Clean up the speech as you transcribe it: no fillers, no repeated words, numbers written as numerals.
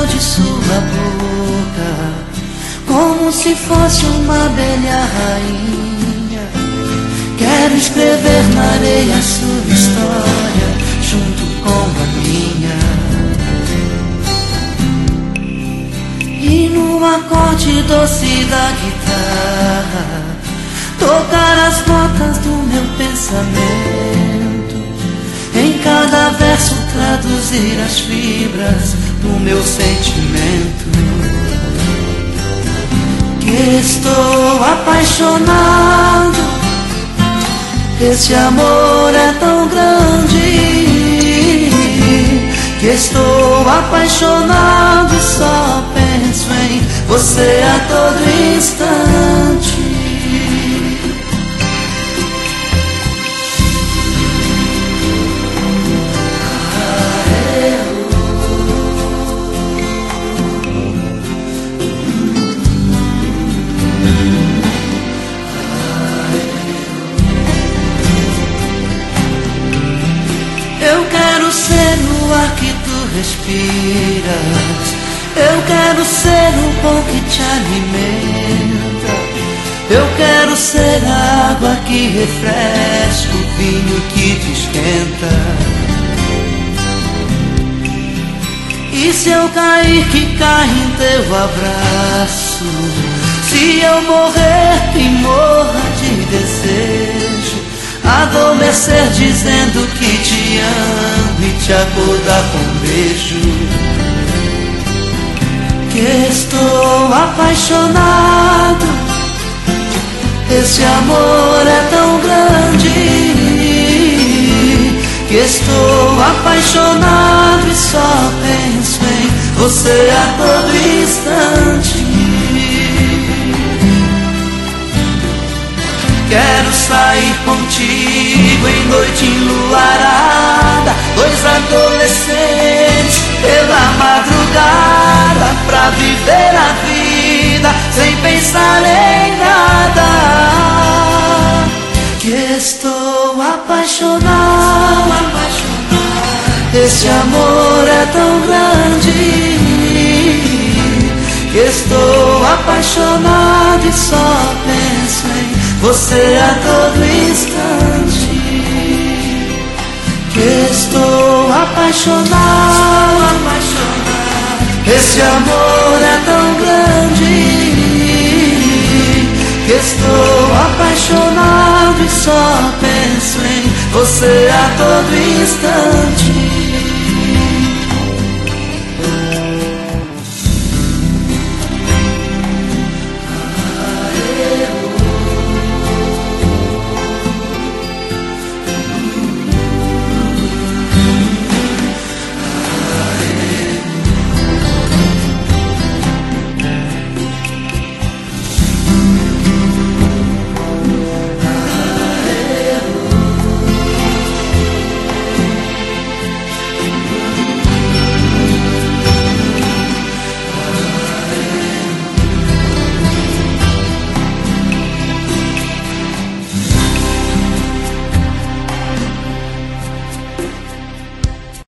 de sua boca, como se fosse uma abelha rainha. Quero escrever na areia sua história, junto com a minha. E no acorde doce da guitarra, tocar as notas do meu pensamento. Em cada verso traduzir as fibras do meu sentimento. Que estou apaixonado, esse amor é tão grande. Que estou apaixonado e só penso em você a todo instante. Eu quero ser o ar que tu respiras, eu quero ser o pão que te alimenta, eu quero ser a água que refresca, o vinho que te esquenta. E se eu cair, que caia em teu abraço, se eu morrer, que morra de desejo, adormecer dizendo que te amo e te acordar com um beijo. Que estou apaixonado, esse amor é tão grande. Que estou apaixonado e só penso em você a todo instante. Quero sair contigo em noite enluarada, dois adolescentes pela madrugada, pra viver a vida sem pensar em nada. Que estou apaixonado, esse amor é tão grande. Que estou apaixonado e só penso em você a todo instante. Que estou apaixonado, esse amor é tão grande. Que estou apaixonado e só penso em você a todo instante.